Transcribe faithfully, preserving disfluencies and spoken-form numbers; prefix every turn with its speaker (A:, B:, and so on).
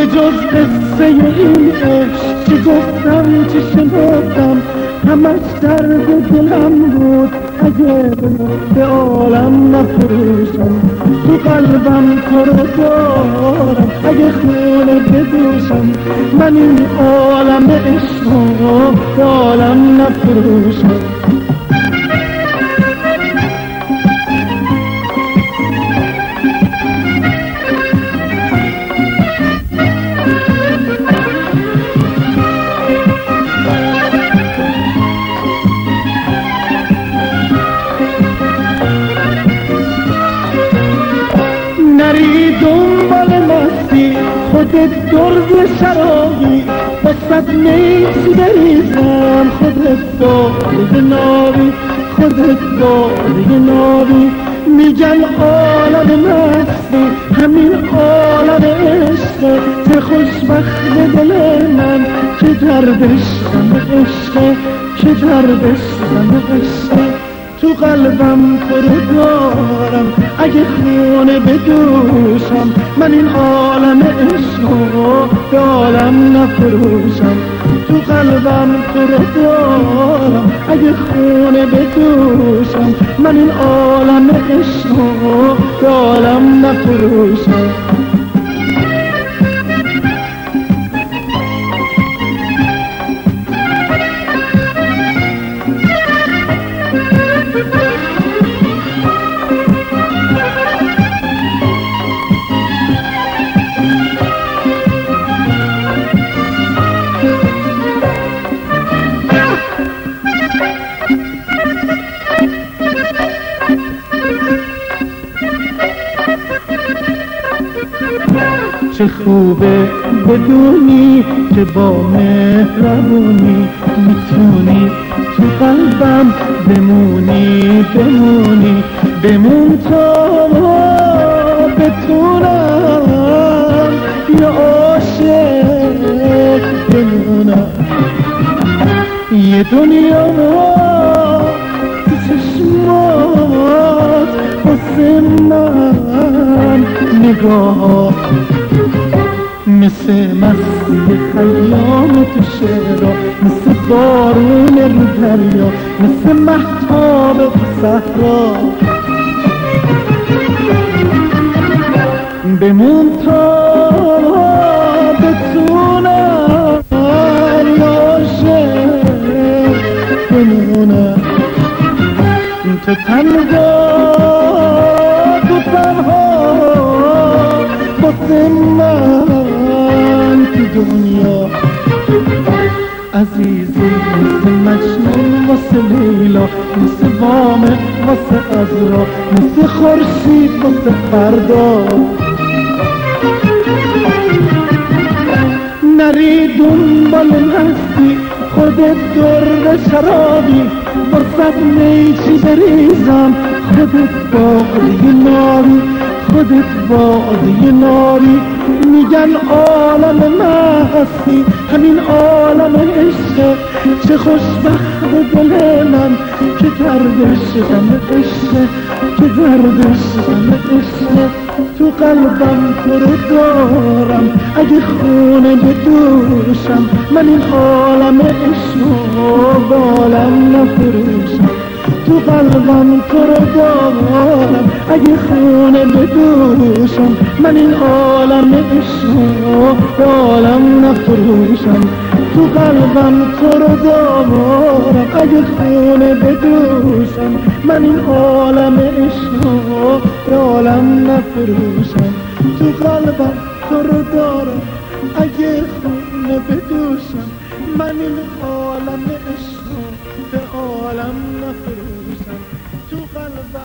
A: به جز قصه این عشق چی گفتم چی شنفتم همش درد دلم بود اگه به عالم نفروشم تو قلبم تو رو دارم اگه خونه بدوشم من این عالم عشق رو به عالم نفروشم نری دنبال مستی خودت درد شرابی بسد میسی بریزم خودت داده نابی خودت داده نابی میگن عالم مستی همین عالم عشقه چه خوشبخت دل من که دردش غم عشقه که دردش غم عشقه تو قلبم تو رو دارم اگه خونه بدوشم من این عالم عشق رو به عالم نفروشم تو قلبم تو رو دارم اگه خونه بدوشم من این عالم عشق رو به عالم نفروشم چه خوبه بدونی که با مهربونی میتونی تو قلبم بمونی بمونی بمون تا بتونم یا عاشق بمونم یه دنیا تو چشمات واسه من نگاه مثل مستی خیام تو شعرها مثل بارون رو دریا مثل مهتاب تو صحرا بمون تا بتونم عاشق بمونم تو تنها تو تنها واسه من تو دنیا عزیزی مثل مجنون واسه لیلا مثل وامق واسه عذرا مثل خورشید واسه فردا نری دنبال هستی خودت درد شرابی فرصت میچی بریزم خودت باقی ناری خودت باقی ناری میگن عالم مستی همین عالم عشقه چه خوشبخت دل من که دردش غم عشقه که دردش غم عشقه تو قلبم تو رو دارم اگه خونه بدوشم من این عالم عشق رو به عالم نفروشم تو قلبم تو رو دارم اگه خونه بدوشم من این عالم عشق رو به عالم نفروشم تو قلبم تو رو دارم اگه خونه بدوشم من این عالم عشق رو به عالم نفروشم تو قلبم تو رو دارم اگه خونه بدوشم من این عالم عشق رو به عالم نفروشم